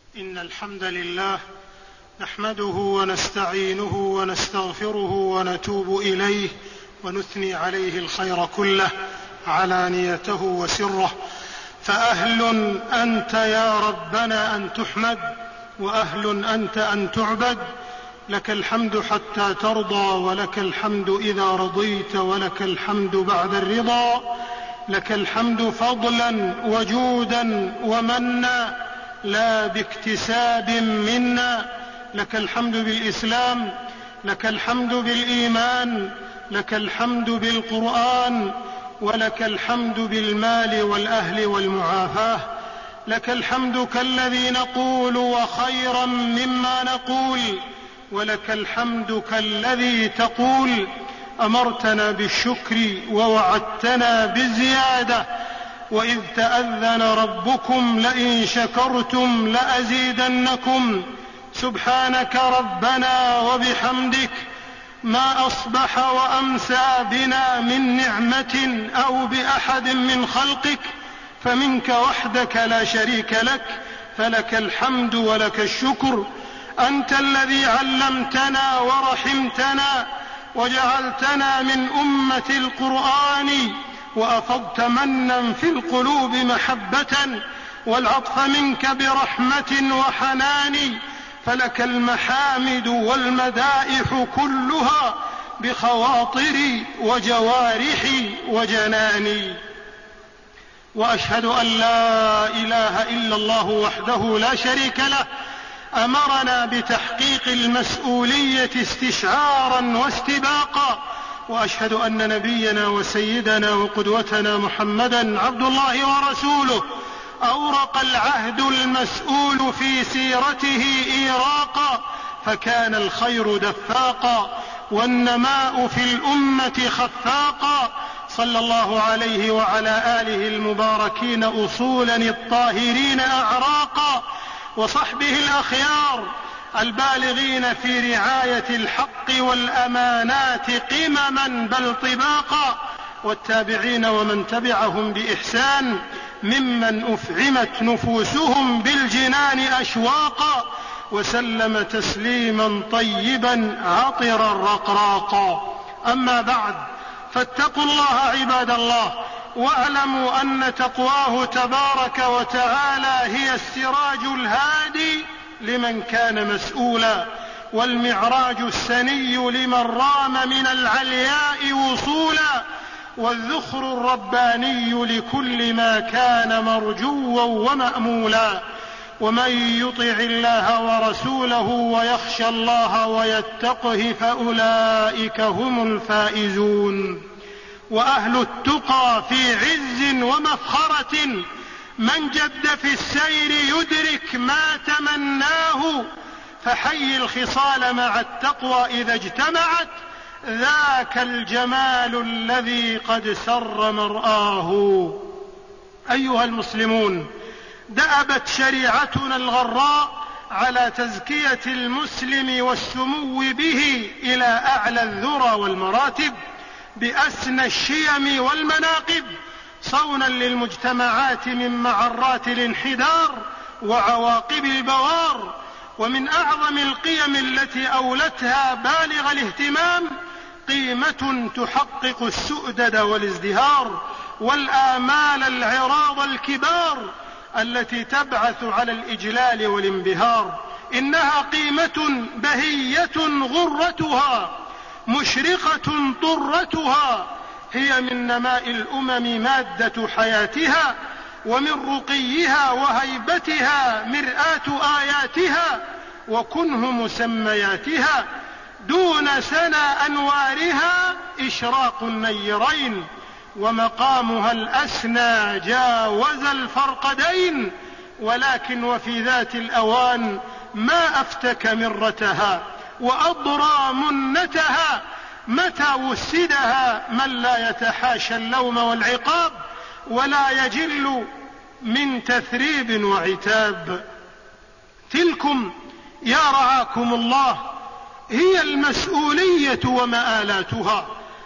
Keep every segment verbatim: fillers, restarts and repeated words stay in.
إن الحمد لله نحمده ونستعينه ونستغفره ونتوب إليه ونثني عليه الخير كله علانيته وسره، فأهل أنت يا ربنا أن تحمد، وأهل أنت أن تعبد. لك الحمد حتى ترضى، ولك الحمد إذا رضيت، ولك الحمد بعد الرضا. لك الحمد فضلا وجودا ومنا، لا باكتساب منا. لك الحمد بالإسلام، لك الحمد بالإيمان، لك الحمد بالقرآن، ولك الحمد بالمال والأهل والمعافاة. لك الحمد كالذي نقول وخيرا مما نقول، ولك الحمد كالذي تقول. أمرتنا بالشكر ووعدتنا بالزيادة، وإذ تأذن ربكم لئن شكرتم لأزيدنكم. سبحانك ربنا وبحمدك، ما أصبح وأمسى بنا من نعمة أو بأحد من خلقك فمنك وحدك لا شريك لك، فلك الحمد ولك الشكر. أنت الذي علمتنا ورحمتنا وجعلتنا من أمة القرآن، وأفضت منا في القلوب محبة والعطف منك برحمة وحنان. فلك المحامد والمدائح كلها بخواطري وجوارحي وجناني. وأشهد أن لا إله إلا الله وحده لا شريك له، أمرنا بتحقيق المسؤولية استشعارا واستباقا. وأشهد أن نبينا وسيدنا وقدوتنا محمدا عبد الله ورسوله، أورق العهد المسؤول في سيرته إيراقا، فكان الخير دفاقا والنماء في الأمة خفاقا. صلى الله عليه وعلى آله المباركين أصولا الطاهرين أعراقا، وصحبه الأخيار البالغين في رعاية الحق والأمانات قمما بل طباقا، والتابعين ومن تبعهم بإحسان ممن أفعمت نفوسهم بالجنان أشواقا، وسلم تسليما طيبا عطرا رقراقا. أما بعد، فاتقوا الله عباد الله، واعلموا أن تقواه تبارك وتعالى هي السراج الهادي لمن كان مسؤولا، والمعراج السني لمن رام من العلياء وصولا، والذخر الرباني لكل ما كان مرجوا ومأمولا. ومن يطع الله ورسوله ويخشى الله ويتقه فأولئك هم الفائزون. وأهل التقى في عز ومفخرة، من جد في السير يدرك ما تمناه. فحي الخصال مع التقوى إذا اجتمعت، ذاك الجمال الذي قد سر مرآه. أيها المسلمون، دأبت شريعتنا الغراء على تزكية المسلم والسمو به إلى أعلى الذرى والمراتب بأسنى الشيم والمناقب، صونا للمجتمعات من معرات الانحدار وعواقب البوار. ومن أعظم القيم التي أولتها بالغ الاهتمام قيمة تحقق السؤدد والازدهار والآمال العراض الكبار التي تبعث على الإجلال والانبهار. إنها قيمة بهية غرتها مشرقة طرتها، هي من نماء الأمم مادة حياتها، ومن رقيها وهيبتها مرآة آياتها وكنه مسمياتها. دون سنى أنوارها إشراق النيرين، ومقامها الأسنى جاوز الفرقدين. ولكن وفي ذات الأوان ما أفتك مرتها وأضرى منتها، متى وسدها من لا يتحاشى اللوم والعقاب ولا يجل من تثريب وعتاب. تلكم يا رعاكم الله هي المسؤولية ومآلاتها،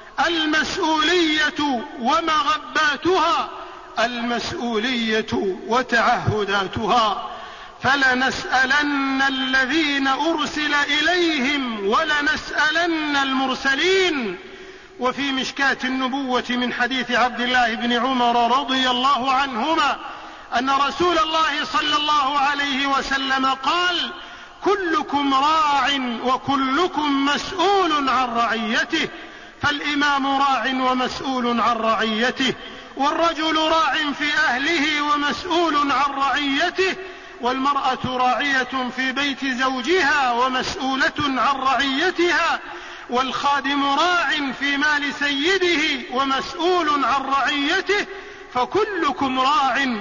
المسؤولية ومغباتها، المسؤولية وتعهداتها. فلنسألن الذين أرسل إليهم ولنسألن المرسلين. وفي مشكاة النبوة من حديث عبد الله بن عمر رضي الله عنهما أن رسول الله صلى الله عليه وسلم قال: كلكم راع وكلكم مسؤول عن رعيته، فالإمام راع ومسؤول عن رعيته، والرجل راع في أهله ومسؤول عن رعيته، والمرأة راعية في بيت زوجها ومسؤولة عن رعيتها، والخادم راع في مال سيده ومسؤول عن رعيته، فكلكم راع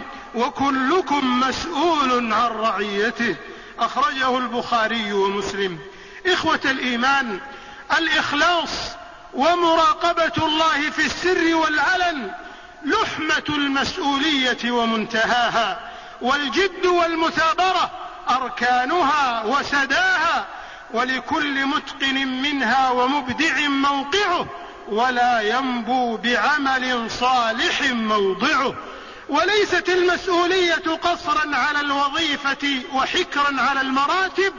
وكلكم مسؤول عن رعيته. أخرجه البخاري ومسلم. إخوة الإيمان، الإخلاص ومراقبة الله في السر والعلن لحمة المسؤولية ومنتهاها، والجد والمثابرة أركانها وسداها، ولكل متقن منها ومبدع موقعه، ولا ينبو بعمل صالح موضعه. وليست المسؤولية قصرا على الوظيفة وحكرا على المراتب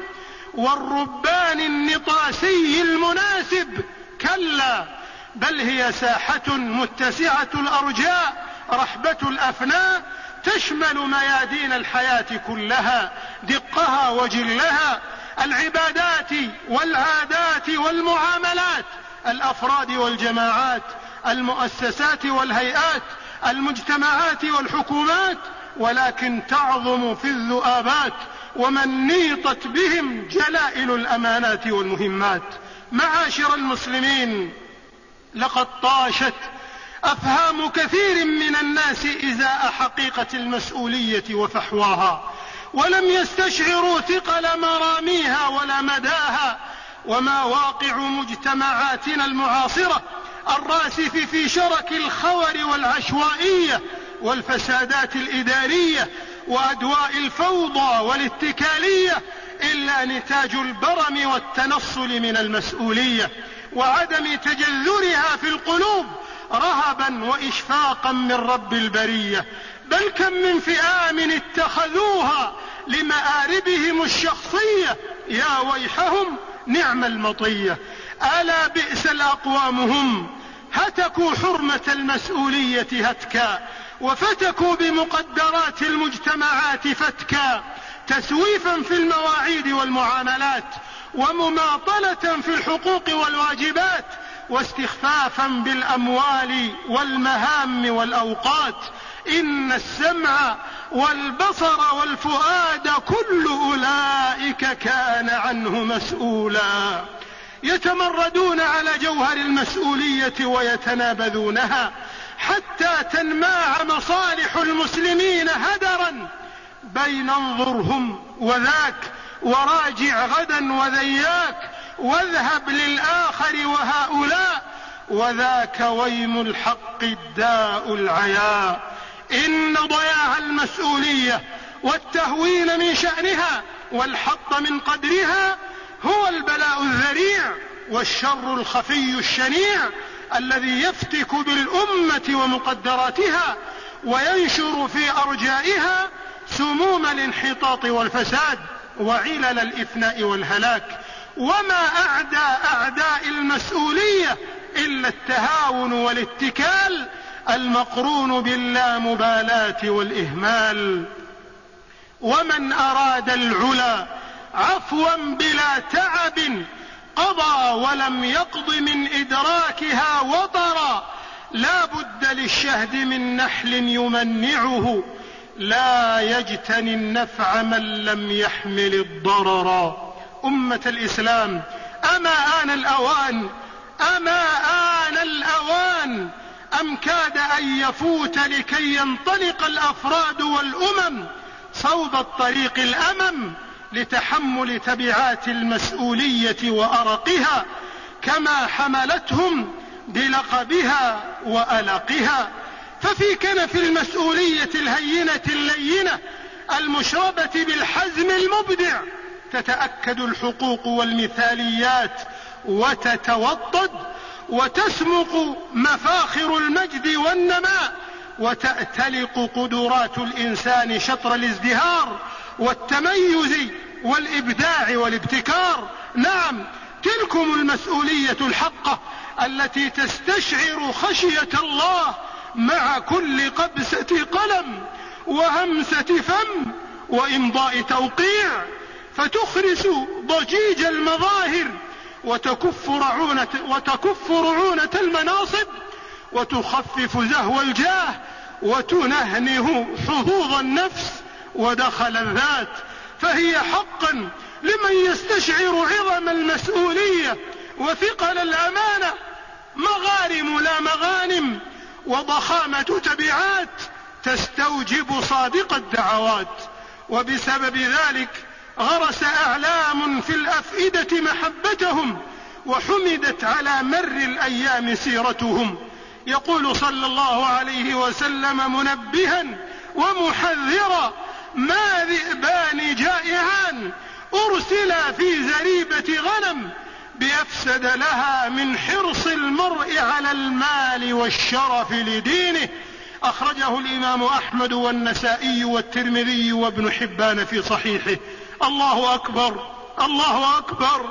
والربان النطاسي المناسب، كلا، بل هي ساحة متسعة الأرجاء رحبة الأفناء، تشمل ميادين الحياة كلها، دقها وجلها، العبادات والعادات والمعاملات، الأفراد والجماعات، المؤسسات والهيئات، المجتمعات والحكومات، ولكن تعظم في الذؤابات ومن نيطت بهم جلائل الأمانات والمهمات. معاشر المسلمين، لقد طاشت أفهام كثير من الناس إزاء حقيقة المسؤولية وفحواها، ولم يستشعروا ثقل مراميها ولا مداها. وما واقع مجتمعاتنا المعاصرة الراسف في شرك الخور والعشوائية والفسادات الإدارية وأدواء الفوضى والاتكالية إلا نتاج البرم والتنصل من المسؤولية وعدم تجذرها في القلوب رهبا وإشفاقا من رب البرية. بل كم من فئام اتخذوها لمآربهم الشخصية، يا ويحهم نعم المطية. ألا بئس الأقوام هم، هتكوا حرمة المسؤولية هتكا، وفتكوا بمقدرات المجتمعات فتكا، تسويفا في المواعيد والمعاملات، ومماطلة في الحقوق والواجبات، واستخفافا بالأموال والمهام والأوقات. إن السمع والبصر والفؤاد كل أولئك كان عنه مسؤولا. يتمردون على جوهر المسؤولية ويتنابذونها حتى تنماع مصالح المسلمين هدرا بين انظرهم وذاك، وراجع غدا وذياك، واذهب للآخر وهؤلاء، وذاك ويم الحق الداء العياء. إن ضياع المسؤولية والتهوين من شأنها والحط من قدرها هو البلاء الذريع والشر الخفي الشنيع الذي يفتك بالأمة ومقدراتها وينشر في أرجائها سموم الانحطاط والفساد وعلل الإفناء والهلاك. وما أعدى أعداء المسؤولية إلا التهاون والاتكال المقرون باللامبالاة والإهمال. ومن أراد العلا عفوا بلا تعب قضى ولم يقض من إدراكها وطرا. لا بد للشهد من نحل يمنعه، لا يجتني النفع من لم يحمل الضرر. أمة الإسلام، أما آن الأوان أما آن الأوان أم كاد أن يفوت لكي ينطلق الأفراد والأمم صوب الطريق الأمم لتحمل تبعات المسؤولية وأرقها كما حملتهم بلقبها وألقها. ففي كنف المسؤولية الهينة اللينة المشربة بالحزم المبدع تتأكد الحقوق والمثاليات وتتوطد وتسمق مفاخر المجد والنماء، وتأتلق قدرات الإنسان شطر الازدهار والتميز والإبداع والابتكار. نعم، تلكم المسؤولية الحقة التي تستشعر خشية الله مع كل قبسة قلم وهمسة فم وإمضاء توقيع، فتخرس ضجيج المظاهر وتكف رعونة, وتكف رعونة المناصب وتخفف زهو الجاه وتنهنه حظوظ النفس ودخل الذات. فهي حقا لمن يستشعر عظم المسؤولية وثقل الأمانة مغارم لا مغانم وضخامة تبعات تستوجب صادق الدعوات. وبسبب ذلك غرس أعلام في الأفئدة محبتهم وحمدت على مر الأيام سيرتهم. يقول صلى الله عليه وسلم منبها ومحذرا: ما ذئبان جائعان أرسلا في زريبة غنم بأفسد لها من حرص المرء على المال والشرف لدينه. أخرجه الإمام أحمد والنسائي والترمذي وابن حبان في صحيحه. الله أكبر، الله أكبر.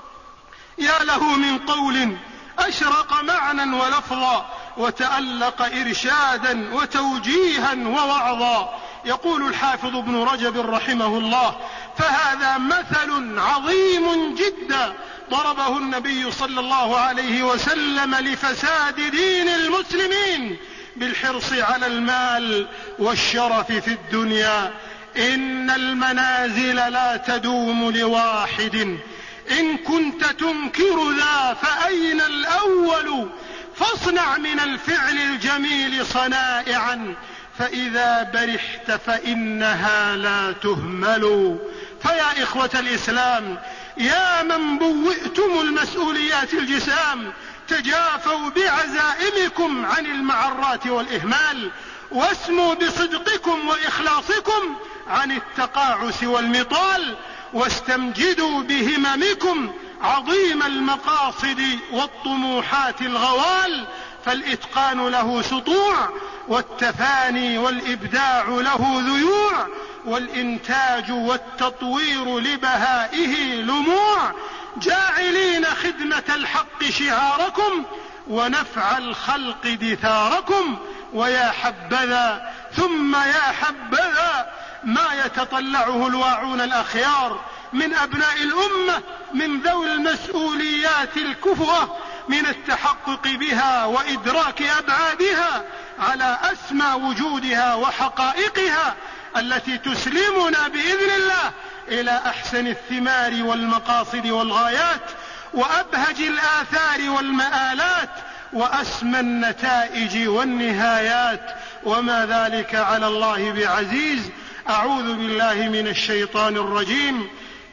يا له من قول أشرق معنى ولفظا وتألق إرشادا وتوجيها ووعظا. يقول الحافظ ابن رجب رحمه الله: فهذا مثل عظيم جدا ضربه النبي صلى الله عليه وسلم لفساد دين المسلمين بالحرص على المال والشرف في الدنيا. إن المنازل لا تدوم لواحد، إن كنت تنكر ذا فأين الأول؟ فاصنع من الفعل الجميل صنائعا، فإذا برحت فإنها لا تهمل. فيا إخوة الإسلام، يا من بوئتم المسؤوليات الجسام، تجافوا بعزائمكم عن المعرات والإهمال، واسموا بصدقكم وإخلاصكم عن التقاعس والمطال، واستمجدوا بهممكم عظيم المقاصد والطموحات الغوال. فالإتقان له سطوع، والتفاني والإبداع له ذيوع، والإنتاج والتطوير لبهائه لموع. جاعلين خدمة الحق شعاركم ونفع الخلق دثاركم. ويا حبذا ثم يا حبذا ما يتطلعه الواعون الأخيار من أبناء الأمة من ذوي المسؤوليات الكفوة، من التحقق بها وإدراك أبعادها على أسمى وجودها وحقائقها التي تسلمنا بإذن الله إلى أحسن الثمار والمقاصد والغايات وأبهج الآثار والمآلات وأسمى النتائج والنهايات، وما ذلك على الله بعزيز. أعوذ بالله من الشيطان الرجيم.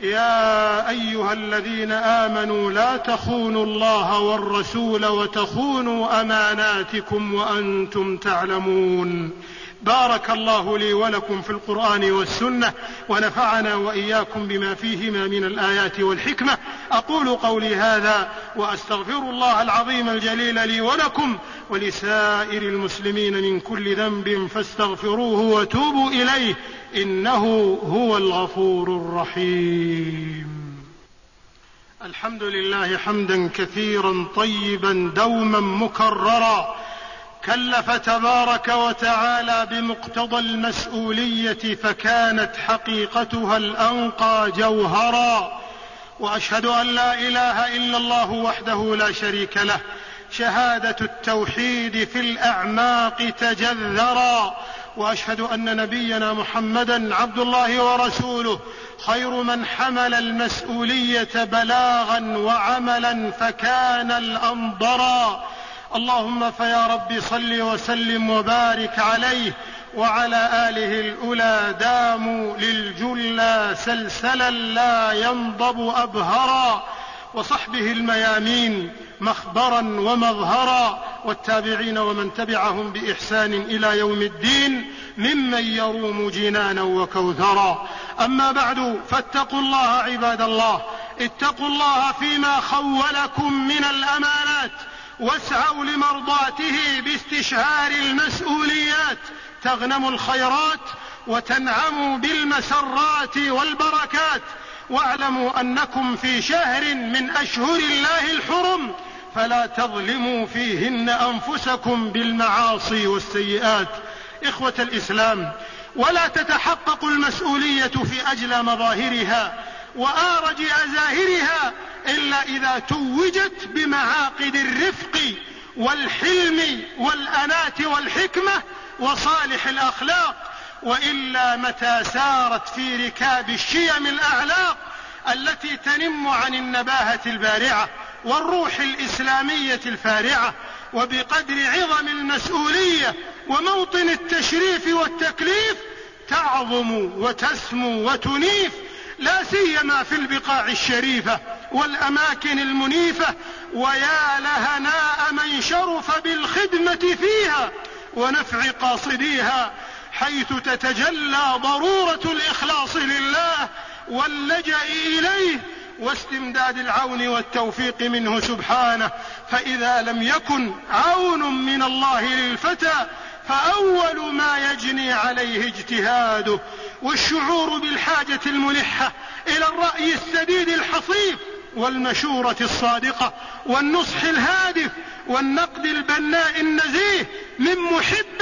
يا أيها الذين آمنوا لا تخونوا الله والرسول وتخونوا أماناتكم وأنتم تعلمون. بارك الله لي ولكم في القرآن والسنة، ونفعنا وإياكم بما فيهما من الآيات والحكمة. أقول قولي هذا وأستغفر الله العظيم الجليل لي ولكم ولسائر المسلمين من كل ذنب، فاستغفروه وتوبوا إليه، إنه هو الغفور الرحيم. الحمد لله حمدا كثيرا طيبا دوما مكررا، كلف تبارك وتعالى بمقتضى المسؤولية فكانت حقيقتها الأنقى جوهرا. وأشهد أن لا إله إلا الله وحده لا شريك له، شهادة التوحيد في الأعماق تجذرا. وأشهد أن نبينا محمدا عبد الله ورسوله، خير من حمل المسؤولية بلاغا وعملا فكان الأنظرا. اللهم فيا رب صل وسلم وبارك عليه وعلى آله الأولى داموا للجلى سلسلا لا ينضب أبهرا، وصحبه الميامين مخبرا ومظهرا، والتابعين ومن تبعهم بإحسان إلى يوم الدين ممن يروم جنانا وكوثرا. أما بعد، فاتقوا الله عباد الله، اتقوا الله فيما خولكم من الأمانات، واسعوا لمرضاته باستشعار المسؤوليات، تغنموا الخيرات وتنعموا بالمسرات والبركات. واعلموا أنكم في شهر من أشهر الله الحرم، فلا تظلموا فيهن أنفسكم بالمعاصي والسيئات. إخوة الإسلام، ولا تتحقق المسؤولية في أجلى مظاهرها وآرج أزاهرها إلا إذا توجت بمعاقد الرفق والحلم والأنات والحكمة وصالح الأخلاق، وإلا متى سارت في ركاب الشيم الأعلاق التي تنم عن النباهة البارعة والروح الإسلامية الفارعة، وبقدر عظم المسؤولية وموطن التشريف والتكليف تعظم وتسمو وتنيف، لا سيما في البقاع الشريفة والأماكن المنيفة. ويا لهناء من شرف بالخدمة فيها ونفع قاصديها، حيث تتجلى ضرورة الإخلاص لله واللجأ إليه واستمداد العون والتوفيق منه سبحانه. فإذا لم يكن عون من الله للفتى فأول ما يجني عليه اجتهاده، والشعور بالحاجة الملحة إلى الرأي السديد الحصيف والمشورة الصادقة والنصح الهادف والنقد البناء النزيه من محب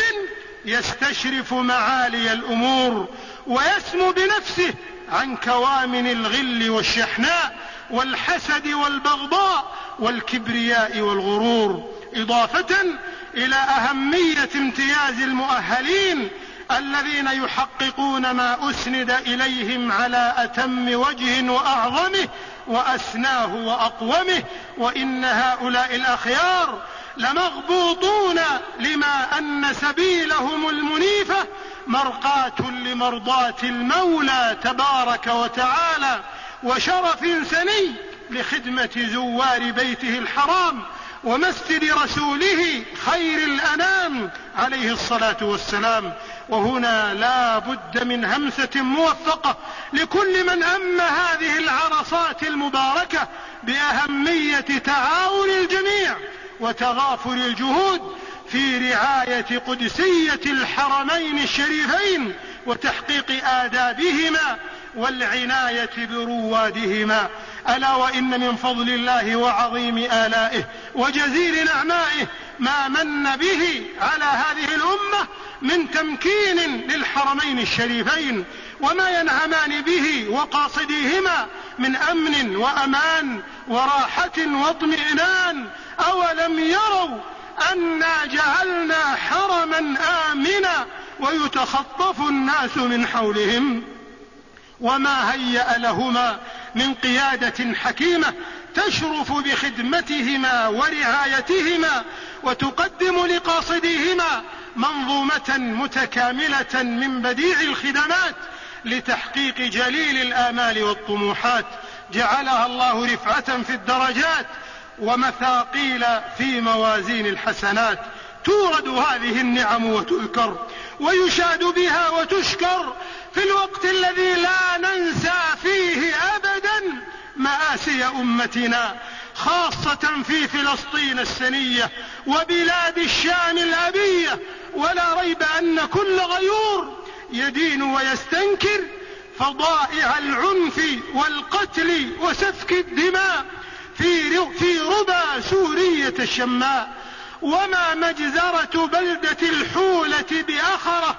يستشرف معالي الأمور ويسمو بنفسه عن كوامن الغل والشحناء والحسد والبغضاء والكبرياء والغرور، إضافة إلى أهمية امتياز المؤهلين الذين يحققون ما أسند إليهم على أتم وجه وأعظمه وأسناه وأقومه. وإن هؤلاء الأخيار لمغبوطون لما أن سبيلهم المنيفة مرقاة لمرضاة المولى تبارك وتعالى، وشرف سني لخدمة زوار بيته الحرام ومسجد رسوله خير الأنام عليه الصلاة والسلام. وهنا لا بد من همسة موفقة لكل من أم هذه العرصات المباركة بأهمية تعاون الجميع وتغافر الجهود في رعاية قدسية الحرمين الشريفين وتحقيق آدابهما والعناية بروادهما. ألا وإن من فضل الله وعظيم آلائه وجزيل نعمائه ما من به على هذه الأمة من تمكين للحرمين الشريفين وما ينعمان به وقاصديهما من أمن وأمان وراحة واطمئنان. أولم يروا أنا جعلنا حرما آمنا ويتخطف الناس من حولهم، وما هيأ لهما من قيادة حكيمة تشرف بخدمتهما ورعايتهما وتقدم لقاصديهما منظومة متكاملة من بديع الخدمات لتحقيق جليل الآمال والطموحات، جعلها الله رفعة في الدرجات ومثاقيل في موازين الحسنات. تورد هذه النعم وتذكر ويشاد بها وتشكر في الوقت الذي لا ننسى فيه أبدا مآسي أمتنا، خاصة في فلسطين السنية وبلاد الشام الأبية. ولا ريب أن كل غيور يدين ويستنكر فضائع العنف والقتل وسفك الدماء في في ربى سورية الشماء، وما مجزرة بلدة الحولة بأخرة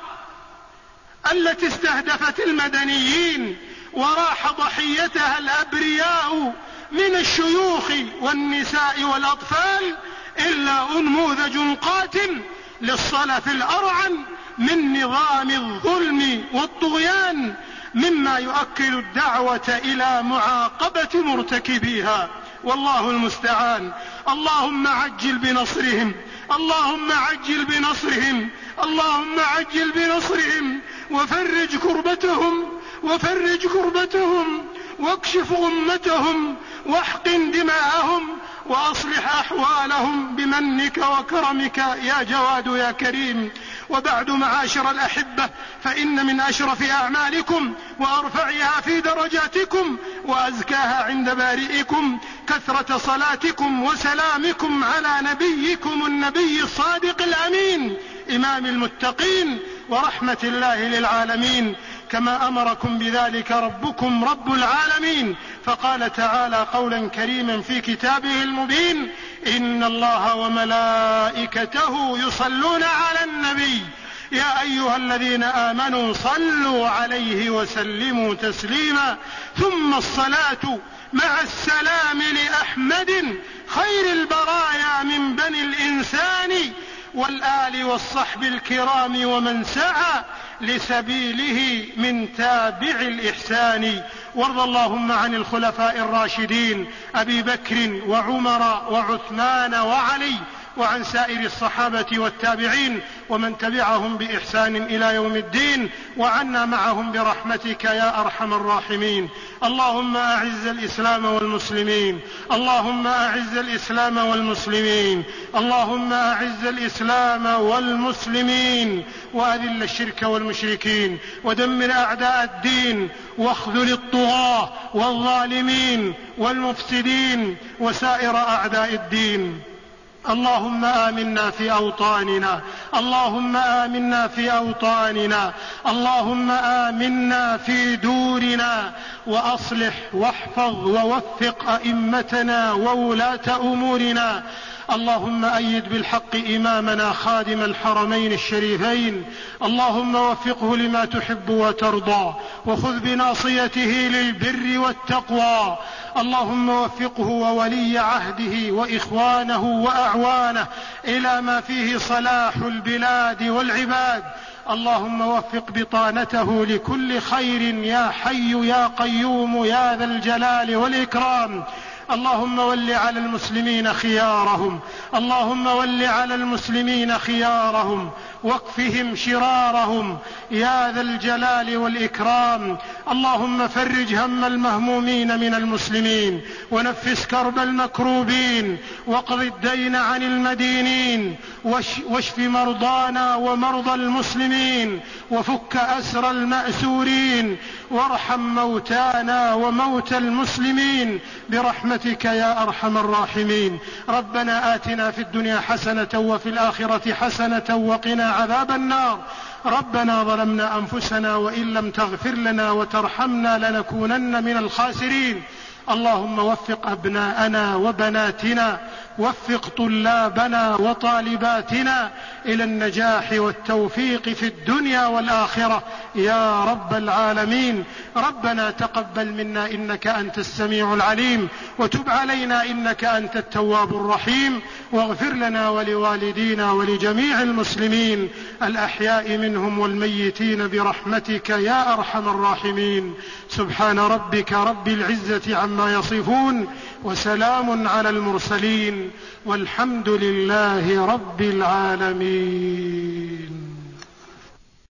التي استهدفت المدنيين وراح ضحيتها الأبرياء من الشيوخ والنساء والأطفال إلا أنموذج قاتم للصلف الأرعن من نظام الظلم والطغيان، مما يؤكد الدعوة إلى معاقبة مرتكبيها. والله المستعان. اللهم عجل بنصرهم، اللهم عجل بنصرهم، اللهم عجل بنصرهم وفرج كربتهم وفرج كربتهم واكشف غمتهم واحقن دماءهم وأصلح أحوالهم بمنك وكرمك يا جواد يا كريم. وبعد معاشر الأحبة، فإن من أشرف أعمالكم وأرفعها في درجاتكم وأزكاها عند بارئكم كثرة صلاتكم وسلامكم على نبيكم النبي الصادق الأمين إمام المتقين ورحمة الله للعالمين، كما أمركم بذلك ربكم رب العالمين. فقال تعالى قولا كريما في كتابه المبين: إن الله وملائكته يصلون على النبي يا أيها الذين آمنوا صلوا عليه وسلموا تسليما. ثم الصلاة مع السلام لأحمد خير البرايا من بني الإنسان والآل والصحب الكرام ومن سعى لسبيله من تابع الإحسان. وارض اللهم عن الخلفاء الراشدين أبي بكر وعمر وعثمان وعلي، وعن سائر الصحابة والتابعين ومن تبعهم بإحسان إلى يوم الدين، وعنا معهم برحمتك يا أرحم الراحمين. اللهم أعز الإسلام والمسلمين، اللهم أعز الإسلام والمسلمين، اللهم أعز الإسلام والمسلمين، وأذل الشرك والمشركين، ودمر أعداء الدين، واخذل الطغاة والظالمين والمفسدين وسائر أعداء الدين. اللهم آمنا في أوطاننا، اللهم آمنا في أوطاننا، اللهم آمنا في دورنا، وأصلح واحفظ ووفق أئمتنا وولاة أمورنا. اللهم أيد بالحق إمامنا خادم الحرمين الشريفين، اللهم وفقه لما تحب وترضى، وخذ بناصيته للبر والتقوى. اللهم وفقه وولي عهده وإخوانه وأعوانه إلى ما فيه صلاح البلاد والعباد. اللهم وفق بطانته لكل خير يا حي يا قيوم يا ذا الجلال والإكرام. اللهم ول على المسلمين خيارهم، اللهم ول على المسلمين خيارهم، واكفهم شرارهم يا ذا الجلال والإكرام. اللهم فرج هم المهمومين من المسلمين، ونفس كرب المكروبين، واقض الدين عن المدينين، واشف مرضانا ومرضى المسلمين، وفك أسر المأسورين، وارحم موتانا وموتى المسلمين برحمتك يا أرحم الراحمين. ربنا آتنا في الدنيا حسنة وفي الآخرة حسنة وقنا عذاب النار. ربنا ظلمنا أنفسنا وإن لم تغفر لنا وترحمنا لنكونن من الخاسرين. اللهم وفق أبناءنا وبناتنا، وفق طلابنا وطالباتنا إلى النجاح والتوفيق في الدنيا والآخرة يا رب العالمين. ربنا تقبل منا إنك أنت السميع العليم، وتب علينا إنك أنت التواب الرحيم، واغفر لنا ولوالدينا ولجميع المسلمين الأحياء منهم والميتين برحمتك يا أرحم الراحمين. سبحان ربك رب العزة عما يصفون، وسلام على المرسلين، والحمد لله رب العالمين.